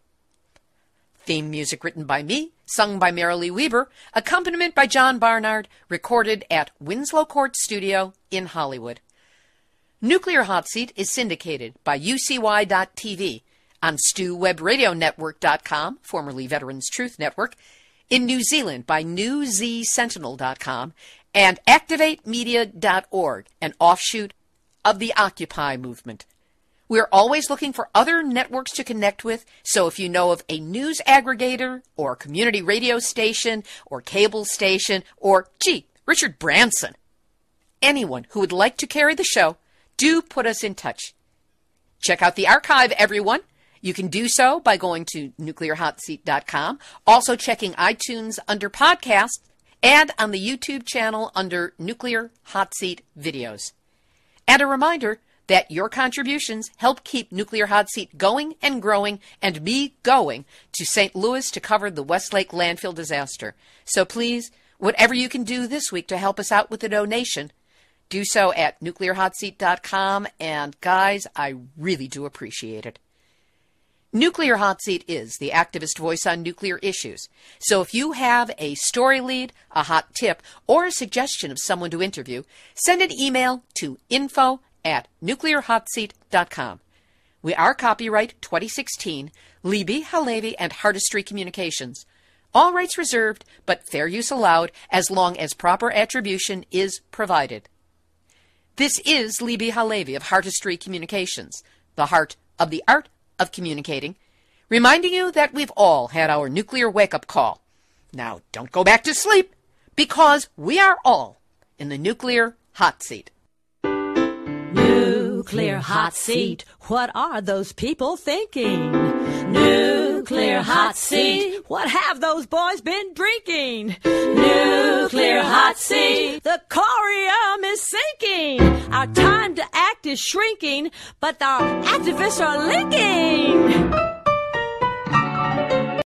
Theme music written by me, sung by Marilee Weber, accompaniment by John Barnard, recorded at Winslow Court Studio in Hollywood. Nuclear Hot Seat is syndicated by U C Y dot T V on Stew Web Radio Network dot com, formerly Veterans Truth Network, in New Zealand by New Z Sentinel dot com, and Activate Media dot org, an offshoot of the Occupy movement. We're always looking for other networks to connect with, so if you know of a news aggregator or community radio station or cable station or, gee, Richard Branson, anyone who would like to carry the show, do put us in touch. Check out the archive, everyone. You can do so by going to nuclear hot seat dot com, also checking iTunes under podcasts, and on the YouTube channel under Nuclear Hot Seat Videos. And a reminder that your contributions help keep Nuclear Hot Seat going and growing, and me going to Saint Louis to cover the Westlake landfill disaster. So please, whatever you can do this week to help us out with a donation, do so at nuclear hot seat dot com, and guys, I really do appreciate it. Nuclear Hot Seat is the activist voice on nuclear issues. So if you have a story lead, a hot tip, or a suggestion of someone to interview, send an email to info at nuclear hot seat dot com. We are copyright twenty sixteen, Libby, Halevi, and Hardestry Communications. All rights reserved, but fair use allowed as long as proper attribution is provided. This is Libby Halevi of Hardestry Communications, the heart of the art of communicating, reminding you that we've all had our nuclear wake-up call. Now, don't go back to sleep, because we are all in the nuclear hot seat. Nuclear hot seat, what are those people thinking? Nuclear hot seat, what have those boys been drinking? Nuclear hot seat, the corium is sinking. Our time to act is shrinking, but our activists are linking.